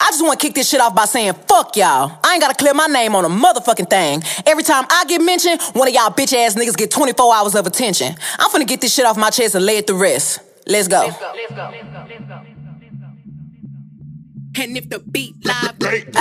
I just wanna kick this shit off by saying fuck y'all. I ain't gotta clear my name on a motherfucking thing. Every time I get mentioned, one of y'all bitch ass niggas get 24 hours of attention. I'm finna get this shit off my chest and lay it to rest. Let's go. And if the beat live,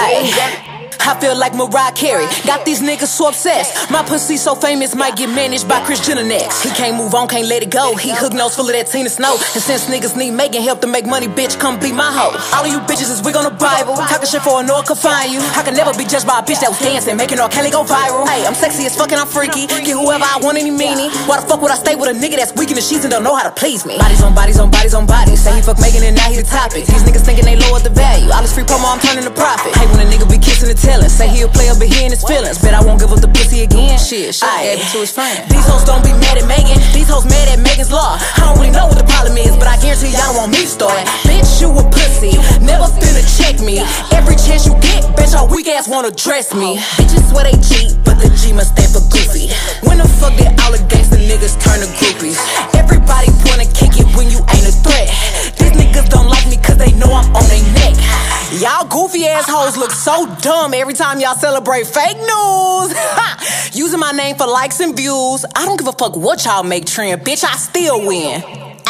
I feel like Mariah Carey. Got these niggas so obsessed. My pussy so famous, might get managed by Kris Jenner next. He can't move on, can't let it go. He hook nose full of that Tina Snow. And since niggas need making help to make money, bitch, come be my hoe. All of you bitches is wig on the Bible. Talking shit for a no one can find you. I can never be judged by a bitch that was dancing, making R. Kelly go viral. Hey, I'm sexy as fuck and I'm freaky. Get whoever I want, any meanie. Why the fuck would I stay with a nigga that's weak in the sheets and don't know how to please me? Bodies on bodies on bodies on bodies. Say he fuck Megan and now he the topic. These niggas thinking they lowered the value. All this free promo, I'm turning to profit. Hey, when a nigga be kissing and telling, say he a player but he in his feelings. Bet I won't give up the pussy again. Shit, gave it to his friend. These hoes don't be mad at Megan. These hoes mad at Megan's law. I don't really know what the problem is, but I guarantee y'all don't want me to start. Bitch, you a pussy, never finna check me. Every chance you get, bitch, your weak ass wanna dress me. Bitches swear they cheat, but the G must stand for goofy. When the fuck did all the gangsta niggas turn to groupies? Everybody wanna kick it when you ain't a threat. These niggas don't like me cause they know I'm on their neck. Y'all goofy assholes look so dumb every time y'all celebrate fake news. Using my name for likes and views. I don't give a fuck what y'all make trend, bitch, I still win.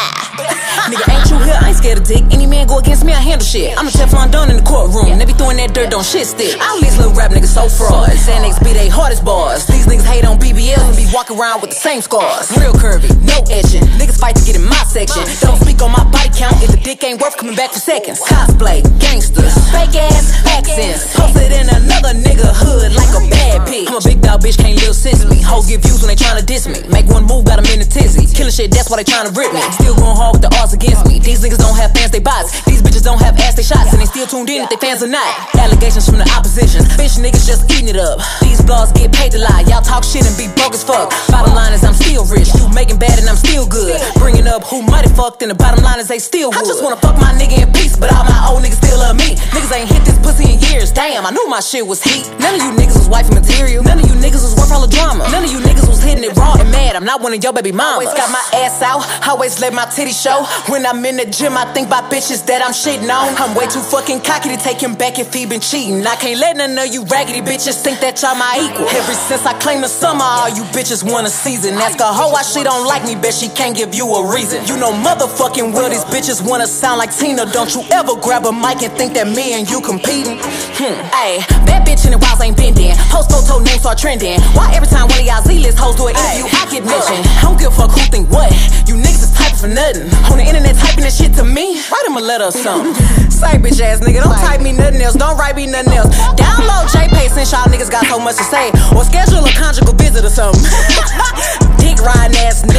Nigga, ain't you here? I ain't scared of dick. Any man go against me, I handle shit. I'm a Teflon Don in the courtroom. They be throwing that dirt, don't shit stick. All these little rap niggas so frauds. Saying niggas be they hardest bars. These niggas hate on BBL and be walking around with the same scars. Real curvy, no etching. Niggas fight to get in my section. Don't speak on my body count if the dick ain't worth coming back for seconds. Cosplay, gangsters, fake ass accents. Posted in another nigga hood like a bad bitch. I'm a big dog bitch, can't live since me. Hoes get views when they tryna diss me. Make one move, got them in the tizzy. Killing shit, that's why they tryna rip me. Still going hard with the odds against me. These niggas don't have fans, they bots. These bitches don't have ass, they shots. And they still tuned in if they fans or not. Allegations from the opposition. Bitch niggas just eating it up. These blogs get paid to lie. Y'all talk shit and be broke as fuck. Bottom line is I'm still rich. You making bad and I'm still good. Bringing up who might have fucked and the bottom line is they still would. I just wanna fuck my nigga in peace, but all my old niggas still love me. Niggas ain't hit this pussy in years. Damn, I knew my shit was heat. None of you niggas was wifey material. None of you niggas was worth all the drama. None of you niggas was hitting it raw and mad. I'm not one of your baby mamas. Always got my ass out. Always let my titty show. When I'm in the gym, I think about bitches that I'm shitting on. I'm way too fucking cocky to take him back if he been cheating. I can't let none of you raggedy bitches think that y'all my equal. Ever since I claimed the summer, all you bitches want a season. Ask a hoe why she don't like me, bet she can't give you a reason. You know motherfucking well these bitches wanna sound like Tina. Don't you ever grab a mic and think that me and you competing. Ayy, bad bitch in the walls ain't bending. Post photo names start trending. Why every time one of y'all Z-list hoes do an interview, I get mentioned? I don't give a fuck who think what. You niggas is typing for nothing. On the internet typing that shit to me. Write him a letter or something. Say bitch ass nigga, don't type me nothing else. Don't write me nothing else. Download JPay since y'all niggas got so much to say. Or schedule a conjugal visit or something. Dick riding ass nigga.